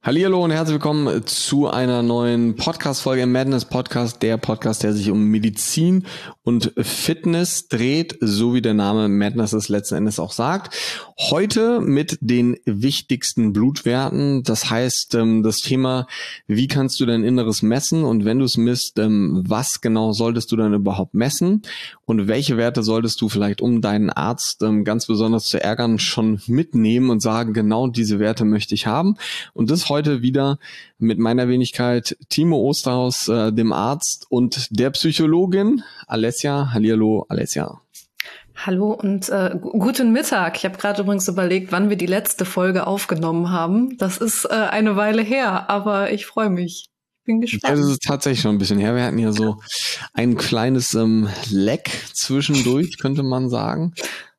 Hallihallo und herzlich willkommen zu einer neuen Podcast-Folge im Madness Podcast, der Podcast, der sich um Medizin und Fitness dreht, so wie der Name Madness es letzten Endes auch sagt. Heute mit den wichtigsten Blutwerten, das heißt das Thema, wie kannst du dein Inneres messen und wenn du es misst, was genau solltest du dann überhaupt messen und welche Werte solltest du vielleicht, um deinen Arzt ganz besonders zu ärgern, schon mitnehmen und sagen, genau diese Werte möchte ich haben. Und das heute wieder mit meiner Wenigkeit Timo Osterhaus, dem Arzt und der Psychologin Alessia. Hallihallo, Alessia. Hallo und guten Mittag. Ich habe gerade übrigens überlegt, wann wir die letzte Folge aufgenommen haben. Das ist eine Weile her, aber ich freue mich. Bin gespannt. Ja, das ist tatsächlich schon ein bisschen her. Wir hatten ja so ein kleines Leck zwischendurch, könnte man sagen.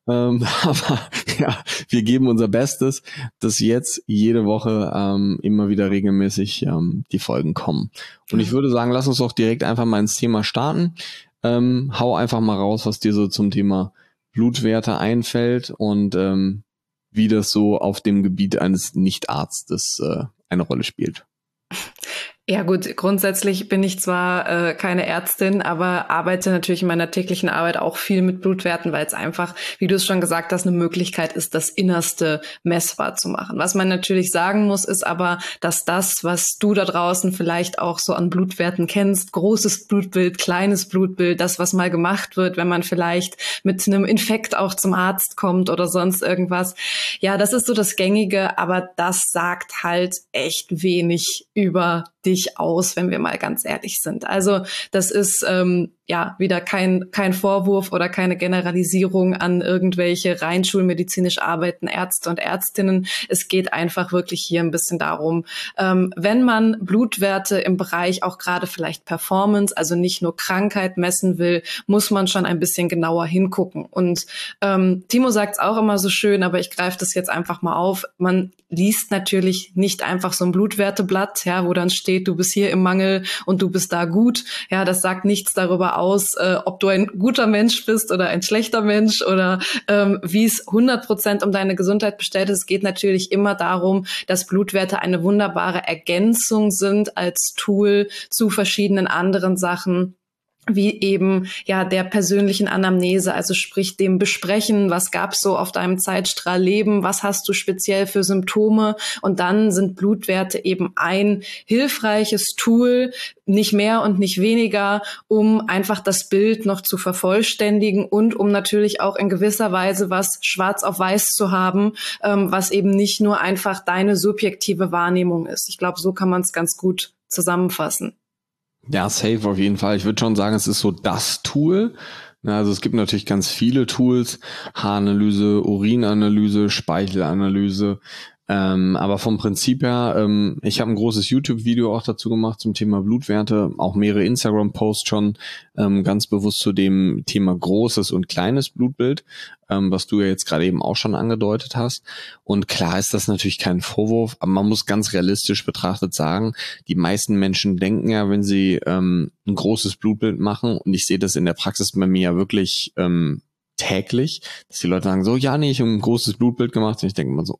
Aber ja, wir geben unser Bestes, dass jetzt jede Woche immer wieder regelmäßig die Folgen kommen. Und ich würde sagen, lass uns doch direkt einfach mal ins Thema starten. Hau einfach mal raus, was dir so zum Thema Blutwerte einfällt und wie das so auf dem Gebiet eines Nichtarztes eine Rolle spielt. Ja gut, grundsätzlich bin ich zwar keine Ärztin, aber arbeite natürlich in meiner täglichen Arbeit auch viel mit Blutwerten, weil es einfach, wie du es schon gesagt hast, eine Möglichkeit ist, das Innerste messbar zu machen. Was man natürlich sagen muss, ist aber, dass das, was du da draußen vielleicht auch so an Blutwerten kennst, großes Blutbild, kleines Blutbild, das, was mal gemacht wird, wenn man vielleicht mit einem Infekt auch zum Arzt kommt oder sonst irgendwas. Ja, das ist so das Gängige, aber das sagt halt echt wenig über dich aus, wenn wir mal ganz ehrlich sind. Also das ist wieder kein Vorwurf oder keine Generalisierung an irgendwelche rein schulmedizinisch arbeitenden Ärzte und Ärztinnen. Es geht einfach wirklich hier ein bisschen darum, wenn man Blutwerte im Bereich auch gerade vielleicht Performance, also nicht nur Krankheit messen will, muss man schon ein bisschen genauer hingucken. Und Timo sagt es auch immer so schön, aber ich greife das jetzt einfach mal auf. Man liest natürlich nicht einfach so ein Blutwerteblatt, ja, wo dann steht, du bist hier im Mangel und du bist da gut. Ja, das sagt nichts darüber aus, ob du ein guter Mensch bist oder ein schlechter Mensch oder wie es 100% um deine Gesundheit bestellt ist. Es geht natürlich immer darum, dass Blutwerte eine wunderbare Ergänzung sind als Tool zu verschiedenen anderen Sachen, wie eben ja der persönlichen Anamnese, also sprich dem Besprechen, was gab's so auf deinem Zeitstrahl Leben, was hast du speziell für Symptome, und dann sind Blutwerte eben ein hilfreiches Tool, nicht mehr und nicht weniger, um einfach das Bild noch zu vervollständigen und um natürlich auch in gewisser Weise was schwarz auf weiß zu haben, was eben nicht nur einfach deine subjektive Wahrnehmung ist. Ich glaube, so kann man es ganz gut zusammenfassen. Ja, safe auf jeden Fall. Ich würde schon sagen, es ist so das Tool. Also es gibt natürlich ganz viele Tools, Haaranalyse, Urinanalyse, Speichelanalyse, aber vom Prinzip her, ich habe ein großes YouTube-Video auch dazu gemacht zum Thema Blutwerte, auch mehrere Instagram-Posts schon, ganz bewusst zu dem Thema großes und kleines Blutbild, was du ja jetzt gerade eben auch schon angedeutet hast. Und klar ist das natürlich kein Vorwurf, aber man muss ganz realistisch betrachtet sagen, die meisten Menschen denken ja, wenn sie ein großes Blutbild machen, und ich sehe das in der Praxis bei mir ja wirklich täglich, dass die Leute sagen so, ja, nee, ich habe ein großes Blutbild gemacht, und ich denke immer so,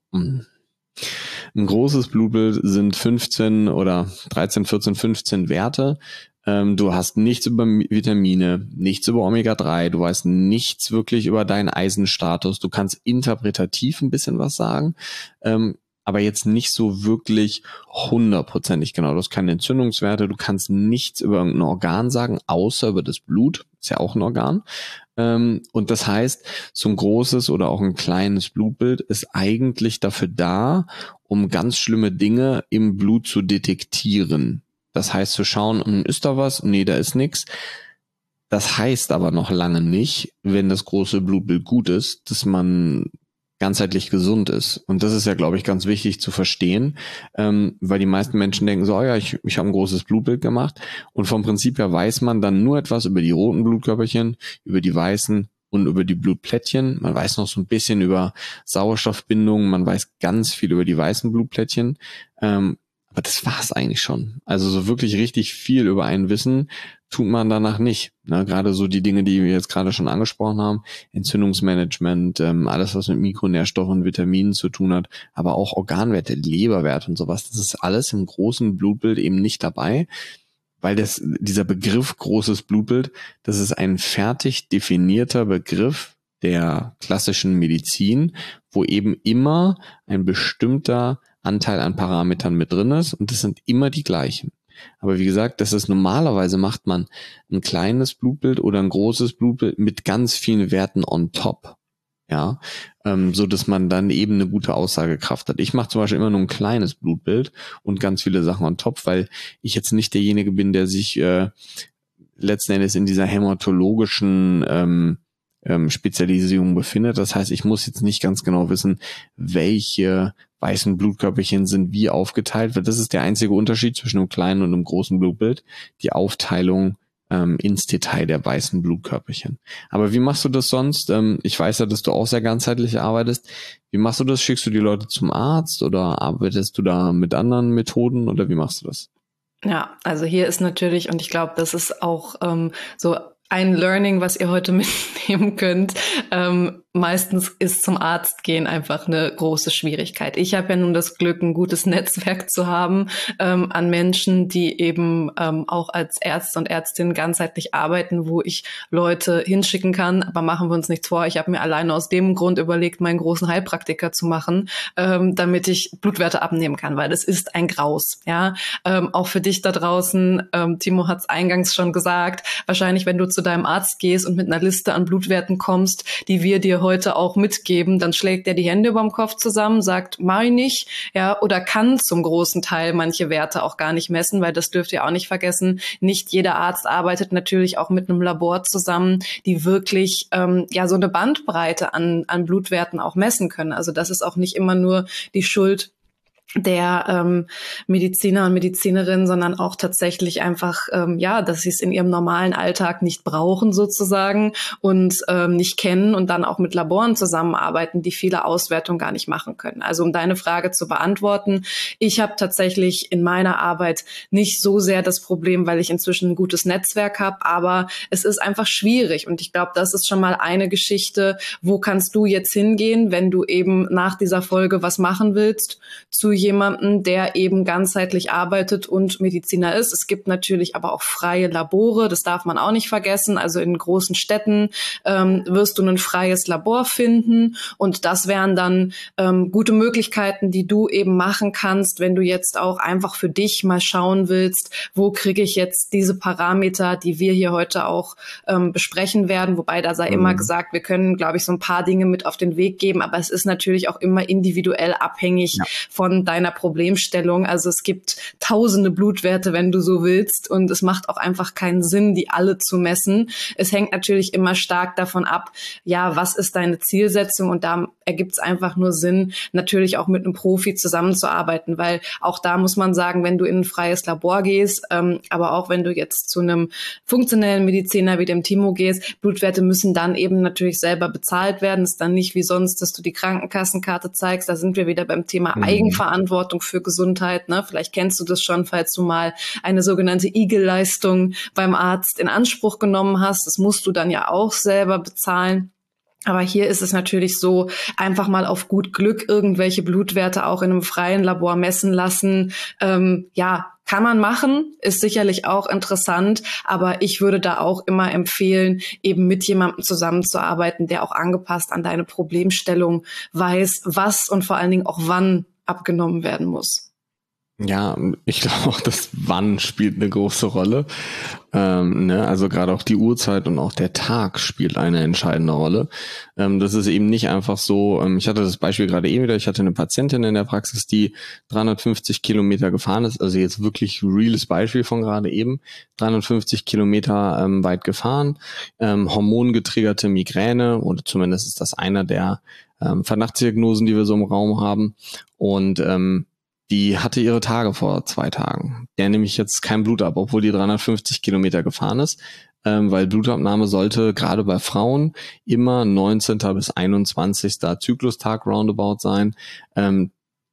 ein großes Blutbild sind 15 oder 13, 14, 15 Werte. Du hast nichts über Vitamine, nichts über Omega-3, du weißt nichts wirklich über deinen Eisenstatus. Du kannst interpretativ ein bisschen was sagen, aber jetzt nicht so wirklich 100%ig genau. Du hast keine Entzündungswerte, du kannst nichts über irgendein Organ sagen, außer über das Blut. Ist ja auch ein Organ. Und das heißt, so ein großes oder auch ein kleines Blutbild ist eigentlich dafür da, um ganz schlimme Dinge im Blut zu detektieren. Das heißt, zu schauen, ist da was? Nee, da ist nichts. Das heißt aber noch lange nicht, wenn das große Blutbild gut ist, dass man ganzheitlich gesund ist. Und das ist ja, glaube ich, ganz wichtig zu verstehen, weil die meisten Menschen denken so, oh ja, ich habe ein großes Blutbild gemacht, und vom Prinzip her weiß man dann nur etwas über die roten Blutkörperchen, über die weißen und über die Blutplättchen. Man weiß noch so ein bisschen über Sauerstoffbindung, man weiß ganz viel über die weißen Blutplättchen. Aber das war's eigentlich schon. Also so wirklich richtig viel über einen wissen tut man danach nicht. Ne? Gerade so die Dinge, die wir jetzt gerade schon angesprochen haben, Entzündungsmanagement, alles was mit Mikronährstoffen, Vitaminen zu tun hat, aber auch Organwerte, Leberwert und sowas, das ist alles im großen Blutbild eben nicht dabei, weil dieser Begriff großes Blutbild, das ist ein fertig definierter Begriff der klassischen Medizin, wo eben immer ein bestimmter Anteil an Parametern mit drin ist und das sind immer die gleichen. Aber wie gesagt, normalerweise macht man ein kleines Blutbild oder ein großes Blutbild mit ganz vielen Werten on top. Ja, so dass man dann eben eine gute Aussagekraft hat. Ich mache zum Beispiel immer nur ein kleines Blutbild und ganz viele Sachen on top, weil ich jetzt nicht derjenige bin, der sich letzten Endes in dieser hämatologischen Spezialisierung befindet. Das heißt, ich muss jetzt nicht ganz genau wissen, welche weißen Blutkörperchen sind wie aufgeteilt, weil das ist der einzige Unterschied zwischen einem kleinen und einem großen Blutbild, die Aufteilung ins Detail der weißen Blutkörperchen. Aber wie machst du das sonst? Ich weiß ja, dass du auch sehr ganzheitlich arbeitest. Wie machst du das? Schickst du die Leute zum Arzt oder arbeitest du da mit anderen Methoden oder wie machst du das? Ja, also hier ist natürlich, und ich glaube, das ist auch so ein Learning, was ihr heute mitnehmen könnt. Meistens ist zum Arzt gehen einfach eine große Schwierigkeit. Ich habe ja nun das Glück, ein gutes Netzwerk zu haben an Menschen, die eben auch als Ärzte und Ärztinnen ganzheitlich arbeiten, wo ich Leute hinschicken kann. Aber machen wir uns nichts vor, ich habe mir alleine aus dem Grund überlegt, meinen großen Heilpraktiker zu machen, damit ich Blutwerte abnehmen kann, weil das ist ein Graus. Ja, auch für dich da draußen, Timo hat es eingangs schon gesagt, wahrscheinlich, wenn du zu deinem Arzt gehst und mit einer Liste an Blutwerten kommst, die wir dir heute auch mitgeben, dann schlägt er die Hände überm Kopf zusammen, sagt, mach ich nicht, ja, oder kann zum großen Teil manche Werte auch gar nicht messen, weil das dürft ihr auch nicht vergessen. Nicht jeder Arzt arbeitet natürlich auch mit einem Labor zusammen, die wirklich so eine Bandbreite an Blutwerten auch messen können. Also das ist auch nicht immer nur die Schuld der Mediziner und Medizinerinnen, sondern auch tatsächlich einfach, dass sie es in ihrem normalen Alltag nicht brauchen sozusagen und nicht kennen und dann auch mit Laboren zusammenarbeiten, die viele Auswertungen gar nicht machen können. Also um deine Frage zu beantworten, ich habe tatsächlich in meiner Arbeit nicht so sehr das Problem, weil ich inzwischen ein gutes Netzwerk habe, aber es ist einfach schwierig und ich glaube, das ist schon mal eine Geschichte, wo kannst du jetzt hingehen, wenn du eben nach dieser Folge was machen willst, zu jemanden, der eben ganzheitlich arbeitet und Mediziner ist. Es gibt natürlich aber auch freie Labore, das darf man auch nicht vergessen. Also in großen Städten wirst du ein freies Labor finden und das wären dann gute Möglichkeiten, die du eben machen kannst, wenn du jetzt auch einfach für dich mal schauen willst, wo kriege ich jetzt diese Parameter, die wir hier heute auch besprechen werden. Wobei da sei immer gesagt, wir können, glaube ich, so ein paar Dinge mit auf den Weg geben, aber es ist natürlich auch immer individuell abhängig von deiner Problemstellung. Also es gibt tausende Blutwerte, wenn du so willst, und es macht auch einfach keinen Sinn, die alle zu messen. Es hängt natürlich immer stark davon ab, ja, was ist deine Zielsetzung, und da ergibt es einfach nur Sinn, natürlich auch mit einem Profi zusammenzuarbeiten, weil auch da muss man sagen, wenn du in ein freies Labor gehst, aber auch wenn du jetzt zu einem funktionellen Mediziner wie dem Timo gehst, Blutwerte müssen dann eben natürlich selber bezahlt werden. Es ist dann nicht wie sonst, dass du die Krankenkassenkarte zeigst. Da sind wir wieder beim Thema Eigenverantwortung für Gesundheit. Ne? Vielleicht kennst du das schon, falls du mal eine sogenannte Igel-Leistung beim Arzt in Anspruch genommen hast. Das musst du dann ja auch selber bezahlen. Aber hier ist es natürlich so, einfach mal auf gut Glück irgendwelche Blutwerte auch in einem freien Labor messen lassen. Kann man machen, ist sicherlich auch interessant, aber ich würde da auch immer empfehlen, eben mit jemandem zusammenzuarbeiten, der auch angepasst an deine Problemstellung weiß, was und vor allen Dingen auch wann abgenommen werden muss. Ja, ich glaube auch, das Wann spielt eine große Rolle. Also gerade auch die Uhrzeit und auch der Tag spielt eine entscheidende Rolle. Das ist eben nicht einfach so, ich hatte das Beispiel gerade eben wieder, ich hatte eine Patientin in der Praxis, die 350 Kilometer gefahren ist, also jetzt wirklich reales Beispiel von gerade eben, 350 Kilometer weit gefahren, hormongetriggerte Migräne, oder zumindest ist das einer der Verdachtsdiagnosen, die wir so im Raum haben, und die hatte ihre Tage vor 2 Tagen. Der nehme ich jetzt kein Blut ab, obwohl die 350 Kilometer gefahren ist, weil Blutabnahme sollte gerade bei Frauen immer 19. bis 21. Zyklustag roundabout sein.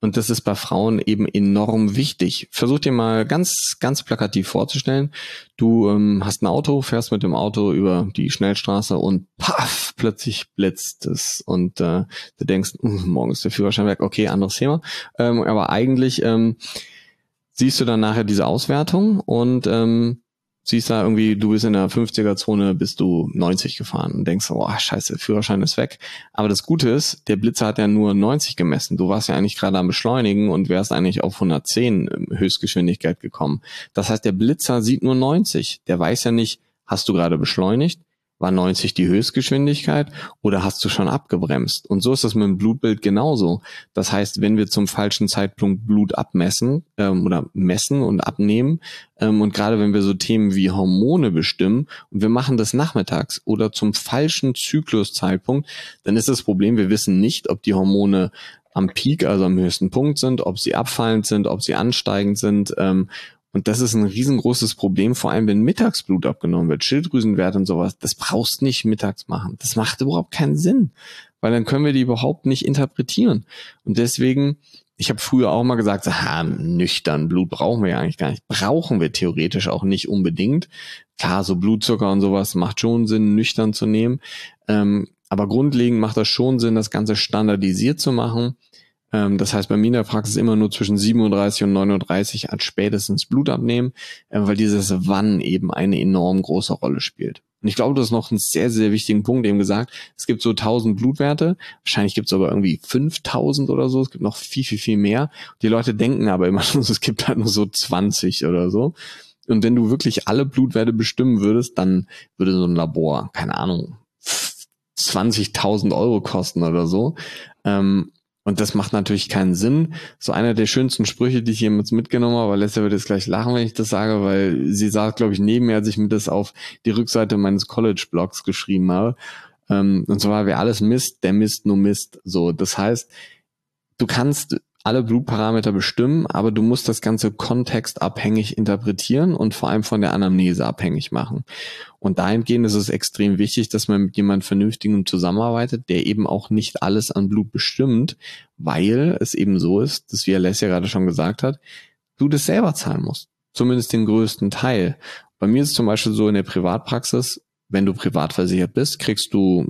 Und das ist bei Frauen eben enorm wichtig. Versuch dir mal ganz, ganz plakativ vorzustellen, du hast ein Auto, fährst mit dem Auto über die Schnellstraße und paff, plötzlich blitzt es. Und du denkst, morgen ist der Führerschein weg, okay, anderes Thema. Aber eigentlich siehst du dann nachher diese Auswertung und siehst da irgendwie, du bist in der 50er-Zone, bist du 90 gefahren und denkst, oh scheiße, Führerschein ist weg. Aber das Gute ist, der Blitzer hat ja nur 90 gemessen. Du warst ja eigentlich gerade am Beschleunigen und wärst eigentlich auf 110 Höchstgeschwindigkeit gekommen. Das heißt, der Blitzer sieht nur 90. Der weiß ja nicht, hast du gerade beschleunigt? War 90 die Höchstgeschwindigkeit oder hast du schon abgebremst? Und so ist das mit dem Blutbild genauso. Das heißt, wenn wir zum falschen Zeitpunkt Blut abmessen oder messen und abnehmen und gerade wenn wir so Themen wie Hormone bestimmen und wir machen das nachmittags oder zum falschen Zykluszeitpunkt, dann ist das Problem, wir wissen nicht, ob die Hormone am Peak, also am höchsten Punkt sind, ob sie abfallend sind, ob sie ansteigend sind. Und das ist ein riesengroßes Problem, vor allem wenn Mittagsblut abgenommen wird, Schilddrüsenwerte und sowas. Das brauchst nicht mittags machen. Das macht überhaupt keinen Sinn, weil dann können wir die überhaupt nicht interpretieren. Und deswegen, ich habe früher auch mal gesagt, nüchtern Blut brauchen wir ja eigentlich gar nicht. Brauchen wir theoretisch auch nicht unbedingt. Klar, so Blutzucker und sowas macht schon Sinn, nüchtern zu nehmen. Aber grundlegend macht das schon Sinn, das Ganze standardisiert zu machen. Das heißt, bei mir in der Praxis immer nur zwischen 37 und 39 als spätestens Blut abnehmen, weil dieses Wann eben eine enorm große Rolle spielt. Und ich glaube, du hast noch einen sehr, sehr wichtigen Punkt eben gesagt. Es gibt so 1000 Blutwerte. Wahrscheinlich gibt es aber irgendwie 5000 oder so. Es gibt noch viel, viel, viel mehr. Die Leute denken aber immer nur, es gibt halt nur so 20 oder so. Und wenn du wirklich alle Blutwerte bestimmen würdest, dann würde so ein Labor, keine Ahnung, 20.000 Euro kosten oder so. Und das macht natürlich keinen Sinn. So einer der schönsten Sprüche, die ich jemals mitgenommen habe, weil Leslie wird jetzt gleich lachen, wenn ich das sage, weil sie saß, glaube ich, neben mir, als ich mir das auf die Rückseite meines College-Blogs geschrieben habe. Und zwar, wer alles misst, der misst nur Mist. So, das heißt, du kannst alle Blutparameter bestimmen, aber du musst das Ganze kontextabhängig interpretieren und vor allem von der Anamnese abhängig machen. Und dahingehend ist es extrem wichtig, dass man mit jemandem Vernünftigem zusammenarbeitet, der eben auch nicht alles an Blut bestimmt, weil es eben so ist, dass, wie Alessia gerade schon gesagt hat, du das selber zahlen musst. Zumindest den größten Teil. Bei mir ist es zum Beispiel so in der Privatpraxis, wenn du privat versichert bist, kriegst du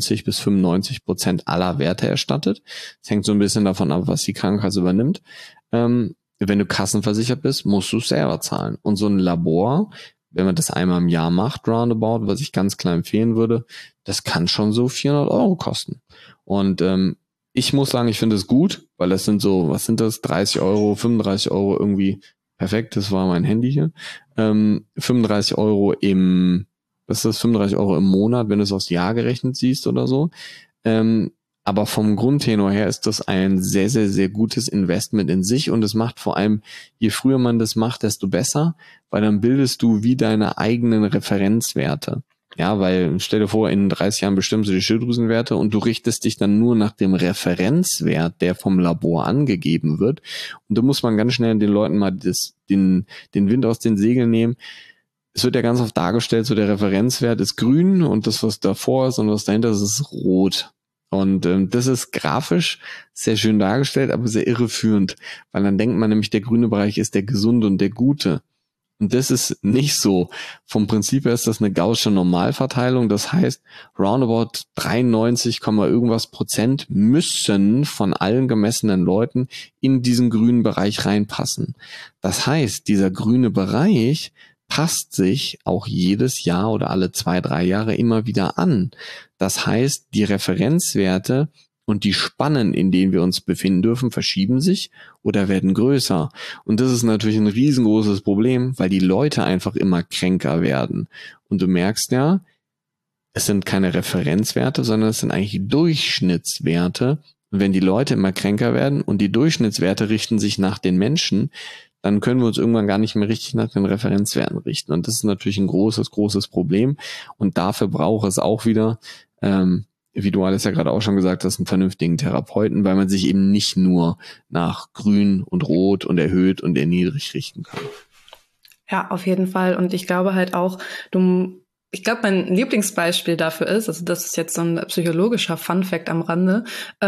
90-95% aller Werte erstattet. Das hängt so ein bisschen davon ab, was die Krankenkasse übernimmt. Wenn du kassenversichert bist, musst du es selber zahlen. Und so ein Labor, wenn man das einmal im Jahr macht, roundabout, was ich ganz klar empfehlen würde, das kann schon so 400 Euro kosten. Und ich muss sagen, ich finde es gut, weil das sind so, was sind das, 30 Euro, 35 Euro irgendwie, perfekt, das war mein Handy hier, 35 Euro was ist das, 35 Euro im Monat, wenn du es aufs Jahr gerechnet siehst oder so. Aber vom Grundtenor her ist das ein sehr, sehr, sehr gutes Investment in sich und es macht vor allem, je früher man das macht, desto besser, weil dann bildest du wie deine eigenen Referenzwerte. Ja, weil stell dir vor, in 30 Jahren bestimmst du die Schilddrüsenwerte und du richtest dich dann nur nach dem Referenzwert, der vom Labor angegeben wird. Und da muss man ganz schnell den Leuten mal den Wind aus den Segeln nehmen. Es wird ja ganz oft dargestellt, so der Referenzwert ist grün und das, was davor ist und was dahinter ist, ist rot. Und das ist grafisch sehr schön dargestellt, aber sehr irreführend, weil dann denkt man nämlich, der grüne Bereich ist der gesunde und der gute. Und das ist nicht so. Vom Prinzip her ist das eine gaußsche Normalverteilung. Das heißt, roundabout 93, irgendwas Prozent müssen von allen gemessenen Leuten in diesen grünen Bereich reinpassen. Das heißt, dieser grüne Bereich passt sich auch jedes Jahr oder alle 2-3 Jahre immer wieder an. Das heißt, die Referenzwerte und die Spannen, in denen wir uns befinden dürfen, verschieben sich oder werden größer. Und das ist natürlich ein riesengroßes Problem, weil die Leute einfach immer kränker werden. Und du merkst ja, es sind keine Referenzwerte, sondern es sind eigentlich Durchschnittswerte. Und wenn die Leute immer kränker werden und die Durchschnittswerte richten sich nach den Menschen, dann können wir uns irgendwann gar nicht mehr richtig nach den Referenzwerten richten. Und das ist natürlich ein großes, großes Problem. Und dafür braucht es auch wieder, wie du alles ja gerade auch schon gesagt hast, einen vernünftigen Therapeuten, weil man sich eben nicht nur nach grün und rot und erhöht und erniedrigt richten kann. Ja, auf jeden Fall. Und ich glaube halt auch, du ich glaube, mein Lieblingsbeispiel dafür ist, also das ist jetzt so ein psychologischer Funfact am Rande,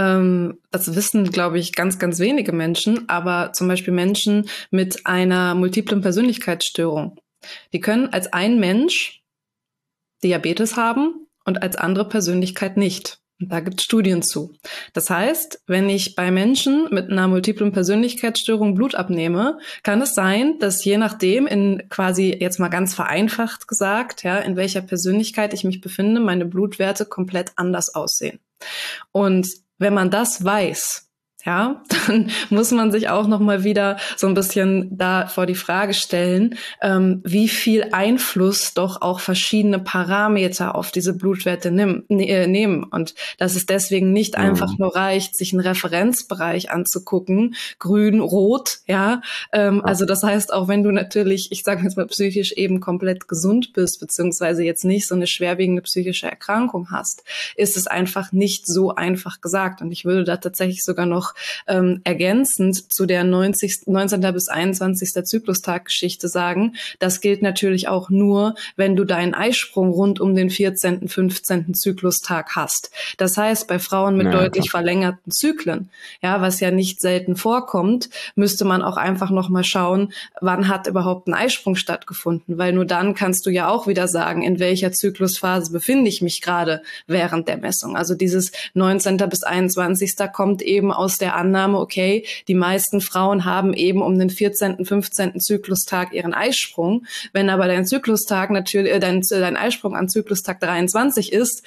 das wissen, glaube ich, ganz, ganz wenige Menschen, aber zum Beispiel Menschen mit einer multiplen Persönlichkeitsstörung, die können als ein Mensch Diabetes haben und als andere Persönlichkeit nicht. Und da gibt es Studien zu. Das heißt, wenn ich bei Menschen mit einer multiplen Persönlichkeitsstörung Blut abnehme, kann es sein, dass je nachdem, in quasi jetzt mal ganz vereinfacht gesagt, ja, in welcher Persönlichkeit ich mich befinde, meine Blutwerte komplett anders aussehen. Und wenn man das weiß, ja, dann muss man sich auch noch mal wieder so ein bisschen da vor die Frage stellen, wie viel Einfluss doch auch verschiedene Parameter auf diese Blutwerte nehmen. Und dass es deswegen nicht einfach nur reicht, sich einen Referenzbereich anzugucken, grün, rot, ja. Also das heißt, auch wenn du natürlich, ich sage jetzt mal psychisch eben komplett gesund bist, beziehungsweise jetzt nicht so eine schwerwiegende psychische Erkrankung hast, ist es einfach nicht so einfach gesagt. Und ich würde da tatsächlich sogar noch ergänzend zu der 19. bis 21. Zyklustag-Geschichte sagen, das gilt natürlich auch nur, wenn du deinen Eisprung rund um den 14., 15. Zyklustag hast. Das heißt, bei Frauen mit deutlich verlängerten Zyklen, ja, was ja nicht selten vorkommt, müsste man auch einfach noch mal schauen, wann hat überhaupt ein Eisprung stattgefunden, weil nur dann kannst du ja auch wieder sagen, in welcher Zyklusphase befinde ich mich gerade während der Messung. Also dieses 19. bis 21. kommt eben aus der Annahme, okay, die meisten Frauen haben eben um den 14., 15. Zyklustag ihren Eisprung. Wenn aber dein Zyklustag natürlich, dein Eisprung an Zyklustag 23 ist,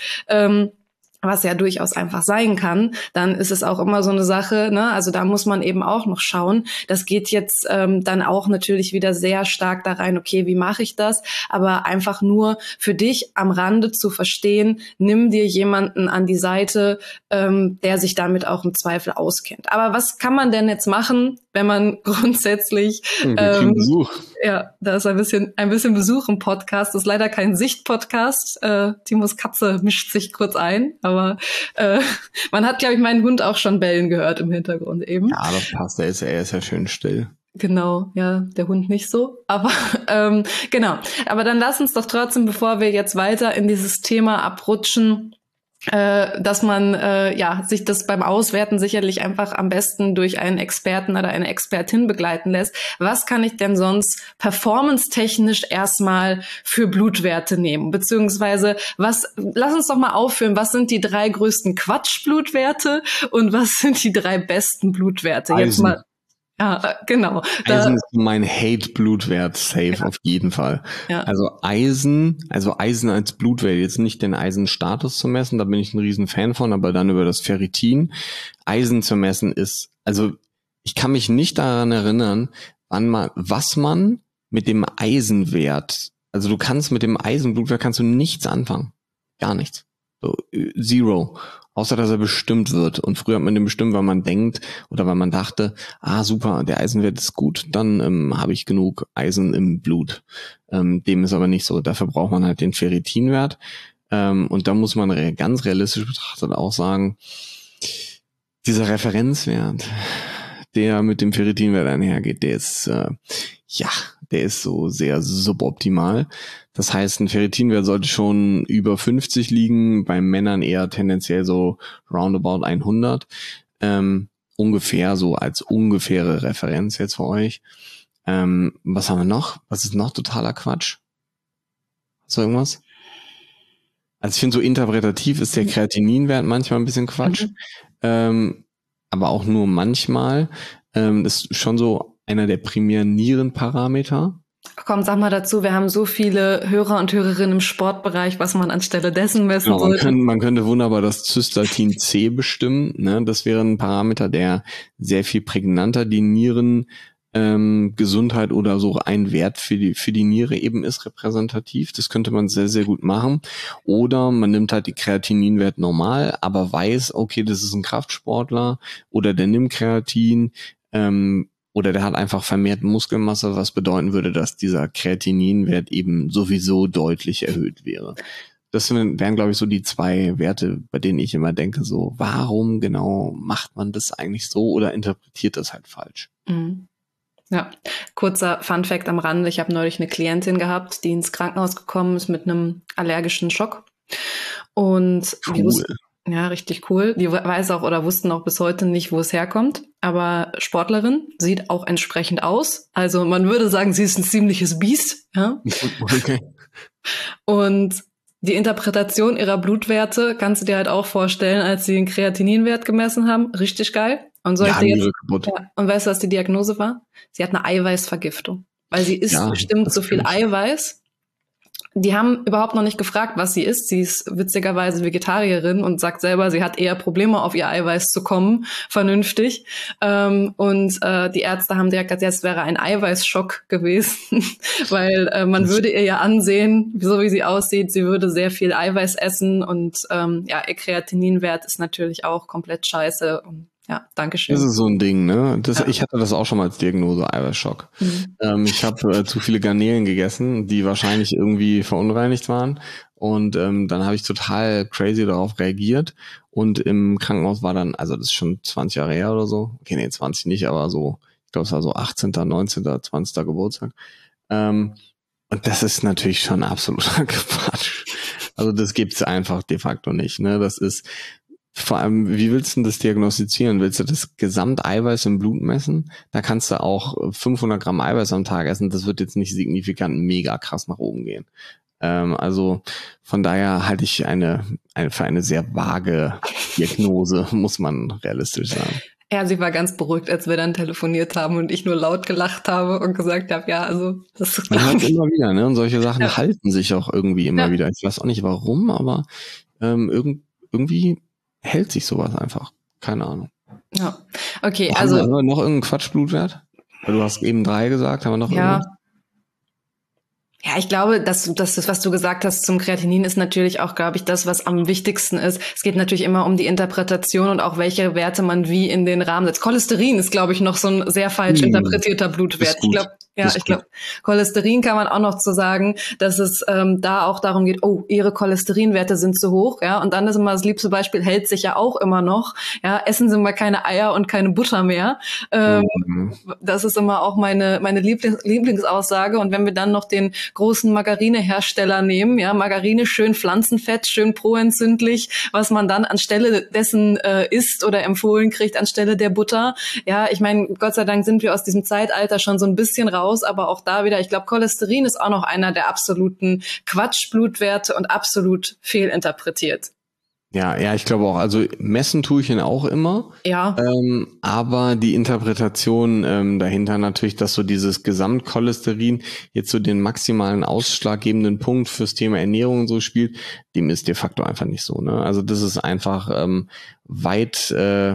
was ja durchaus einfach sein kann, dann ist es auch immer so eine Sache, ne? Also da muss man eben auch noch schauen. Das geht jetzt dann auch natürlich wieder sehr stark da rein, okay, wie mache ich das? Aber einfach nur für dich am Rande zu verstehen, nimm dir jemanden an die Seite, der sich damit auch im Zweifel auskennt. Aber was kann man denn jetzt machen, wenn man grundsätzlich Besuch. Ja, da ist ein bisschen Besuch im Podcast. Das ist leider kein Sicht-Podcast. Timos Katze mischt sich kurz ein, aber man hat, glaube ich, meinen Hund auch schon bellen gehört im Hintergrund eben. Ja, das passt. Er ist ja schön still. Genau, ja, der Hund nicht so, aber genau. Aber dann lass uns doch trotzdem, bevor wir jetzt weiter in dieses Thema abrutschen, dass man sich das beim Auswerten sicherlich einfach am besten durch einen Experten oder eine Expertin begleiten lässt. Was kann ich denn sonst performance-technisch erstmal für Blutwerte nehmen? Beziehungsweise lass uns doch mal aufführen, was sind die 3 größten Quatsch-Blutwerte und was sind die 3 besten Blutwerte? Eisen. Jetzt mal. Ja, genau. Eisen ist mein Hate-Blutwert, safe auf jeden Fall. Ja. Also Eisen als Blutwert, jetzt nicht den Eisenstatus zu messen, da bin ich ein riesen Fan von, aber dann über das Ferritin. Eisen zu messen ist, also ich kann mich nicht daran erinnern, was man mit dem Eisenwert, also du kannst mit dem Eisenblutwert kannst du nichts anfangen. Gar nichts. So, zero. Außer, dass er bestimmt wird. Und früher hat man den bestimmt, weil man denkt oder weil man dachte, super, der Eisenwert ist gut, dann habe ich genug Eisen im Blut. Dem ist aber nicht so. Dafür braucht man halt den Ferritinwert. Und da muss man ganz realistisch betrachtet auch sagen, dieser Referenzwert, der mit dem Ferritinwert einhergeht, der ist so sehr suboptimal. Das heißt, ein Ferritinwert sollte schon über 50 liegen, bei Männern eher tendenziell so roundabout 100. Ungefähr so als ungefähre Referenz jetzt für euch. Was haben wir noch? Was ist noch totaler Quatsch? Hast du irgendwas? Also ich finde, so interpretativ ist der Kreatininwert manchmal ein bisschen Quatsch. Aber auch nur manchmal. Das ist schon so einer der primären Nierenparameter. Komm, sag mal dazu, wir haben so viele Hörer und Hörerinnen im Sportbereich, was man anstelle dessen messen sollte. Man könnte wunderbar das Cystatin C bestimmen. Ne? Das wäre ein Parameter, der sehr viel prägnanter die Nierengesundheit oder so ein Wert für die Niere eben ist repräsentativ. Das könnte man sehr, sehr gut machen. Oder man nimmt halt die Kreatininwert normal, aber weiß, okay, das ist ein Kraftsportler oder der nimmt Kreatin, oder der hat einfach vermehrt Muskelmasse, was bedeuten würde, dass dieser Kreatininwert eben sowieso deutlich erhöht wäre. Das wären, glaube ich, so die 2 Werte, bei denen ich immer denke, so, warum genau macht man das eigentlich so oder interpretiert das halt falsch? Mhm. Ja, kurzer Funfact am Rande. Ich habe neulich eine Klientin gehabt, die ins Krankenhaus gekommen ist mit einem allergischen Schock. Und Cool. ja, richtig cool. Die weiß auch oder wussten auch bis heute nicht, wo es herkommt. Aber Sportlerin, sieht auch entsprechend aus. Also man würde sagen, sie ist ein ziemliches Biest. Ja? Okay. Und die Interpretation ihrer Blutwerte kannst du dir halt auch vorstellen, als sie den Kreatininwert gemessen haben. Richtig geil. Und soll ich dir jetzt, und weißt du, was die Diagnose war? Sie hat eine Eiweißvergiftung. Weil sie isst bestimmt so viel Eiweiß. Die haben überhaupt noch nicht gefragt, was sie isst. Sie ist witzigerweise Vegetarierin und sagt selber, sie hat eher Probleme, auf ihr Eiweiß zu kommen, vernünftig. Die Ärzte haben direkt gesagt, es wäre ein Eiweißschock gewesen, weil man würde ihr ja ansehen, so wie sie aussieht, sie würde sehr viel Eiweiß essen und ihr Kreatininwert ist natürlich auch komplett scheiße. Und ja, danke schön. Das ist so ein Ding, ne? Ich hatte das auch schon mal als Diagnose, Eiweißschock. Ich habe zu viele Garnelen gegessen, die wahrscheinlich irgendwie verunreinigt waren. Und dann habe ich total crazy darauf reagiert. Und im Krankenhaus war dann, also das ist schon 20 Jahre her oder so. Okay, nee, 20 nicht, aber so, ich glaube, es war so 18., 19., 20. Geburtstag. Und das ist natürlich schon absoluter Quatsch. Also das gibt's einfach de facto nicht, ne? Das ist vor allem, wie willst du denn das diagnostizieren? Willst du das Gesamteiweiß im Blut messen? Da kannst du auch 500 Gramm Eiweiß am Tag essen. Das wird jetzt nicht signifikant mega krass nach oben gehen. Also von daher halte ich für eine sehr vage Diagnose, muss man realistisch sagen. Ja, sie war ganz beruhigt, als wir dann telefoniert haben und ich nur laut gelacht habe und gesagt habe, ja, also das ist man hört immer wieder, ne? Und solche Sachen halten sich auch irgendwie immer wieder. Ich weiß auch nicht warum, aber irgendwie hält sich sowas einfach. Keine Ahnung. Ja, okay, haben wir noch irgendeinen Quatschblutwert? Weil du hast eben 3 gesagt, haben wir noch irgendwas? Ja, ich glaube, das, was du gesagt hast zum Kreatinin, ist natürlich auch, glaube ich, das, was am wichtigsten ist. Es geht natürlich immer um die Interpretation und auch welche Werte man wie in den Rahmen setzt. Cholesterin ist, glaube ich, noch so ein sehr falsch interpretierter Blutwert. Ich glaube, Cholesterin kann man auch noch zu sagen, dass es da auch darum geht, oh, ihre Cholesterinwerte sind zu hoch, ja. Und dann ist immer das liebste Beispiel, hält sich ja auch immer noch, ja. Essen Sie mal keine Eier und keine Butter mehr. Das ist immer auch meine Lieblingsaussage. Und wenn wir dann noch den großen Margarinehersteller nehmen, ja, Margarine schön Pflanzenfett, schön proentzündlich, was man dann anstelle dessen isst oder empfohlen kriegt anstelle der Butter. Ja, ich meine, Gott sei Dank sind wir aus diesem Zeitalter schon so ein bisschen raus, aber auch da wieder, ich glaube, Cholesterin ist auch noch einer der absoluten Quatschblutwerte und absolut fehlinterpretiert. Ja, ich glaube auch. Also messen tue ich ihn auch immer. Ja. Aber die Interpretation dahinter natürlich, dass so dieses Gesamtcholesterin jetzt so den maximalen ausschlaggebenden Punkt fürs Thema Ernährung und so spielt, dem ist de facto einfach nicht so. Ne? Also das ist einfach weit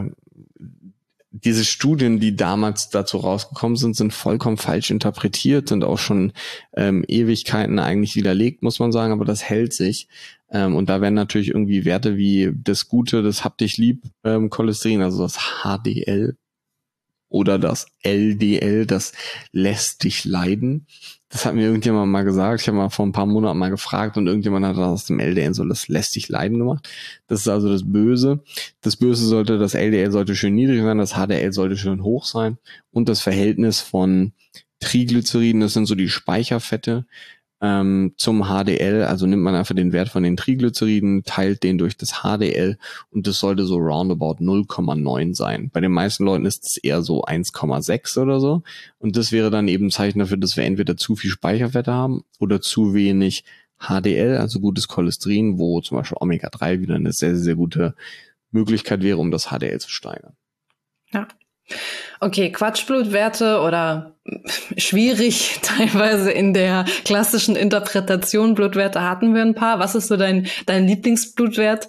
diese Studien, die damals dazu rausgekommen sind vollkommen falsch interpretiert, sind auch schon Ewigkeiten eigentlich widerlegt, muss man sagen, aber das hält sich. Und da werden natürlich irgendwie Werte wie das Gute, das Hab dich lieb, Cholesterin, also das HDL oder das LDL, das lässt dich leiden. Das hat mir irgendjemand mal gesagt. Ich habe mal vor ein paar Monaten mal gefragt und irgendjemand hat aus dem LDL so das lässt dich leiden gemacht. Das ist also das Böse. Das LDL sollte schön niedrig sein, das HDL sollte schön hoch sein und das Verhältnis von Triglyceriden, das sind so die Speicherfette, zum HDL, also nimmt man einfach den Wert von den Triglyceriden, teilt den durch das HDL und das sollte so roundabout 0,9 sein. Bei den meisten Leuten ist es eher so 1,6 oder so und das wäre dann eben ein Zeichen dafür, dass wir entweder zu viel Speicherfette haben oder zu wenig HDL, also gutes Cholesterin, wo zum Beispiel Omega-3 wieder eine sehr, sehr gute Möglichkeit wäre, um das HDL zu steigern. Ja. Okay, Quatschblutwerte oder schwierig teilweise in der klassischen Interpretation Blutwerte hatten wir ein paar. Was ist so dein Lieblingsblutwert?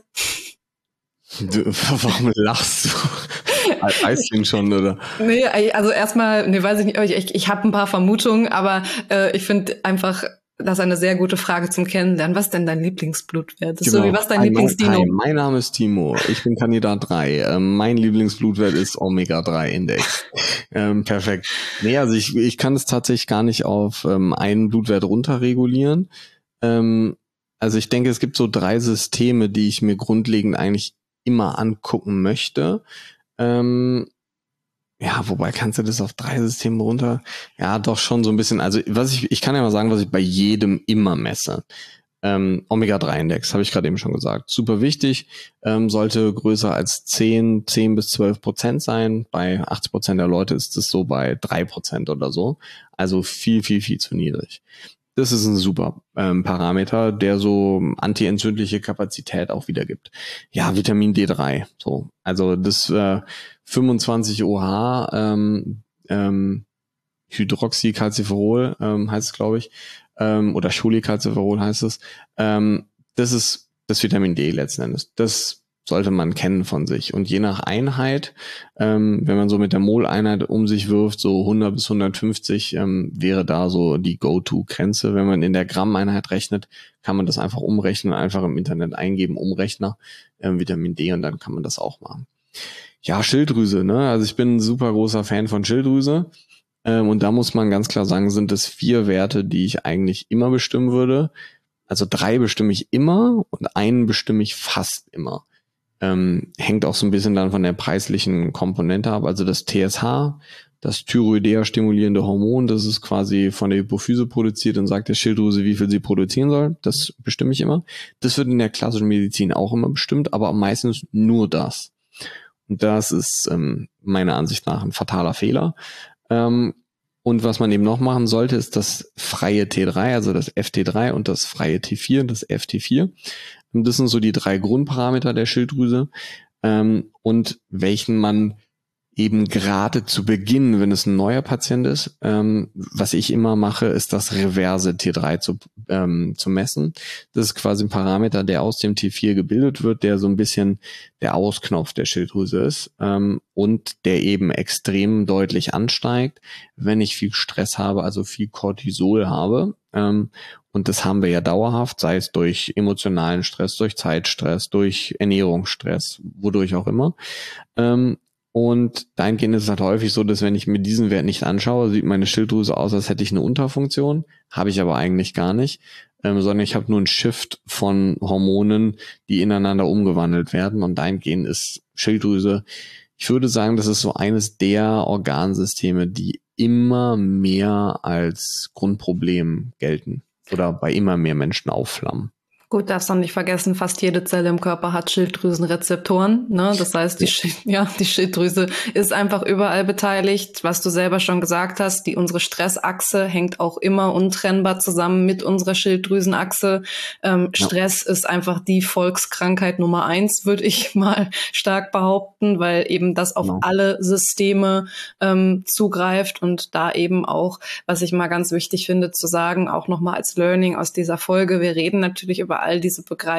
Warum lachst du? Weißt du ihn schon, oder? Nee, also erstmal, weiß ich nicht, ich habe ein paar Vermutungen, aber ich finde einfach, das ist eine sehr gute Frage zum Kennenlernen. Was ist denn dein Lieblingsblutwert? Das ist so wie was dein Lieblingsdino? Mein Name ist Timo. Ich bin Kandidat 3. Mein Lieblingsblutwert ist Omega-3-Index. Perfekt. Nee, also ich kann es tatsächlich gar nicht auf einen Blutwert runterregulieren. Also ich denke, es gibt so 3 Systeme, die ich mir grundlegend eigentlich immer angucken möchte. Ja, wobei kannst du das auf 3 Systeme runter? Ja, doch schon so ein bisschen. Also ich kann ja mal sagen, was ich bei jedem immer messe. Omega-3-Index, habe ich gerade eben schon gesagt. Super wichtig, sollte größer als 10 bis 12% sein. Bei 80% der Leute ist es so bei 3% oder so. Also viel, viel, viel zu niedrig. Das ist ein super Parameter, der so antientzündliche Kapazität auch wiedergibt. Ja, Vitamin D3. So, also das 25 OH Hydroxycalciferol heißt es, glaube ich, oder Cholecalciferol heißt es. Das ist das Vitamin D letzten Endes. Das sollte man kennen von sich. Und je nach Einheit, wenn man so mit der Mol-Einheit um sich wirft, so 100 bis 150 wäre da so die Go-To-Grenze. Wenn man in der Gramm-Einheit rechnet, kann man das einfach umrechnen, einfach im Internet eingeben, Umrechner, Vitamin D, und dann kann man das auch machen. Ja, Schilddrüse, ne? Also ich bin ein super großer Fan von Schilddrüse. Und da muss man ganz klar sagen, sind es 4 Werte, die ich eigentlich immer bestimmen würde. Also 3 bestimme ich immer und einen bestimme ich fast immer. Hängt auch so ein bisschen dann von der preislichen Komponente ab. Also das TSH, das Thyroidea-stimulierende Hormon, das ist quasi von der Hypophyse produziert und sagt der Schilddrüse, wie viel sie produzieren soll. Das bestimme ich immer. Das wird in der klassischen Medizin auch immer bestimmt, aber meistens nur das. Und das ist meiner Ansicht nach ein fataler Fehler. Und was man eben noch machen sollte, ist das freie T3, also das FT3 und das freie T4, das FT4. Und das sind so die 3 Grundparameter der Schilddrüse, und welchen man eben gerade zu Beginn, wenn es ein neuer Patient ist, was ich immer mache, ist das reverse T3 zu messen. Das ist quasi ein Parameter, der aus dem T4 gebildet wird, der so ein bisschen der Ausknopf der Schilddrüse ist, und der eben extrem deutlich ansteigt, wenn ich viel Stress habe, also viel Cortisol habe. Und das haben wir ja dauerhaft, sei es durch emotionalen Stress, durch Zeitstress, durch Ernährungsstress, wodurch auch immer. Und dahingehend ist es halt häufig so, dass wenn ich mir diesen Wert nicht anschaue, sieht meine Schilddrüse aus, als hätte ich eine Unterfunktion. Habe ich aber eigentlich gar nicht, sondern ich habe nur einen Shift von Hormonen, die ineinander umgewandelt werden. Und dahingehend ist Schilddrüse, ich würde sagen, das ist so eines der Organsysteme, die immer mehr als Grundproblem gelten oder bei immer mehr Menschen aufflammen. Gut, darfst auch nicht vergessen, fast jede Zelle im Körper hat Schilddrüsenrezeptoren, ne? Das heißt, die Schilddrüse ist einfach überall beteiligt. Was du selber schon gesagt hast, unsere Stressachse hängt auch immer untrennbar zusammen mit unserer Schilddrüsenachse. Stress ist einfach die Volkskrankheit Nummer 1, würde ich mal stark behaupten, weil eben das auf alle Systeme zugreift und da eben auch, was ich mal ganz wichtig finde zu sagen, auch nochmal als Learning aus dieser Folge, wir reden natürlich über all diese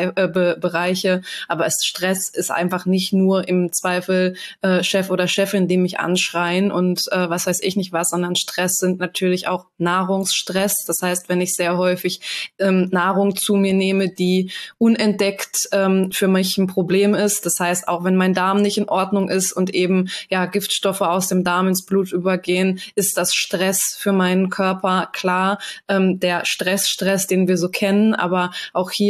Bereiche, aber Stress ist einfach nicht nur im Zweifel Chef oder Chefin, die mich anschreien und was weiß ich nicht was, sondern Stress sind natürlich auch Nahrungsstress. Das heißt, wenn ich sehr häufig Nahrung zu mir nehme, die unentdeckt für mich ein Problem ist, das heißt, auch wenn mein Darm nicht in Ordnung ist und eben ja Giftstoffe aus dem Darm ins Blut übergehen, ist das Stress für meinen Körper, klar, der Stress, den wir so kennen, aber auch hier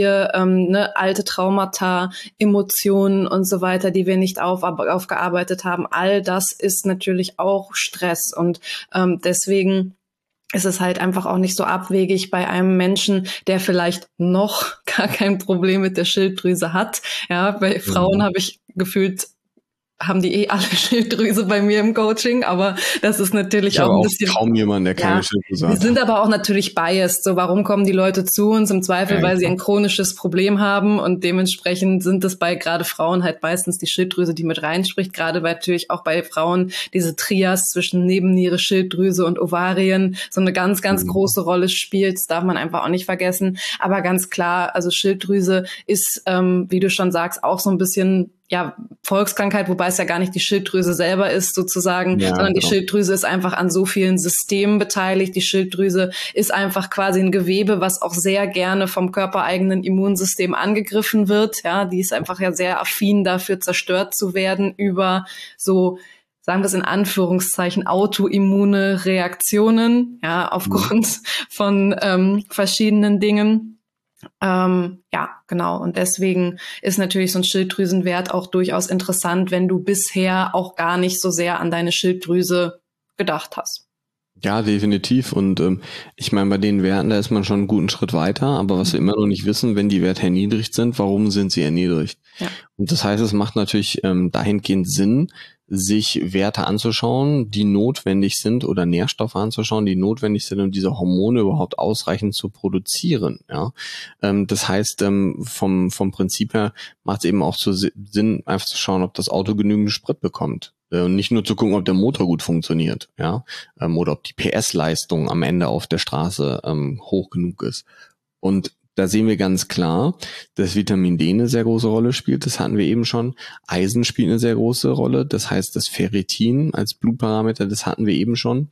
alte Traumata, Emotionen und so weiter, die wir nicht aufgearbeitet haben. All das ist natürlich auch Stress und deswegen ist es halt einfach auch nicht so abwegig bei einem Menschen, der vielleicht noch gar kein Problem mit der Schilddrüse hat. Ja, bei Frauen habe ich gefühlt haben die alle Schilddrüse bei mir im Coaching, aber das ist natürlich auch ein bisschen... kaum jemand, der keine Schilddrüse hat. Wir sind aber auch natürlich biased. So, warum kommen die Leute zu uns? Im Zweifel, weil sie ein chronisches Problem haben und dementsprechend sind es bei gerade Frauen halt meistens die Schilddrüse, die mit reinspricht, gerade weil natürlich auch bei Frauen diese Trias zwischen Nebenniere, Schilddrüse und Ovarien so eine ganz, ganz große Rolle spielt. Das darf man einfach auch nicht vergessen. Aber ganz klar, also Schilddrüse ist, wie du schon sagst, auch so ein bisschen Volkskrankheit, wobei es ja gar nicht die Schilddrüse selber ist sozusagen, sondern die Schilddrüse ist einfach an so vielen Systemen beteiligt. Die Schilddrüse ist einfach quasi ein Gewebe, was auch sehr gerne vom körpereigenen Immunsystem angegriffen wird. Ja, die ist einfach ja sehr affin dafür, zerstört zu werden über so, sagen wir es in Anführungszeichen, autoimmune Reaktionen, ja, aufgrund von verschiedenen Dingen. Ja, genau. Und deswegen ist natürlich so ein Schilddrüsenwert auch durchaus interessant, wenn du bisher auch gar nicht so sehr an deine Schilddrüse gedacht hast. Ja, definitiv. Und ich meine, bei den Werten, da ist man schon einen guten Schritt weiter. Aber was wir immer noch nicht wissen, wenn die Werte erniedrigt sind, warum sind sie erniedrigt? Ja. Und das heißt, es macht natürlich dahingehend Sinn, sich Werte anzuschauen, die notwendig sind, oder Nährstoffe anzuschauen, die notwendig sind, um diese Hormone überhaupt ausreichend zu produzieren. Ja, das heißt, vom Prinzip her macht es eben auch Sinn, einfach zu schauen, ob das Auto genügend Sprit bekommt. Und nicht nur zu gucken, ob der Motor gut funktioniert, ja, oder ob die PS-Leistung am Ende auf der Straße hoch genug ist. Und da sehen wir ganz klar, dass Vitamin D eine sehr große Rolle spielt. Das hatten wir eben schon. Eisen spielt eine sehr große Rolle. Das heißt, das Ferritin als Blutparameter, das hatten wir eben schon.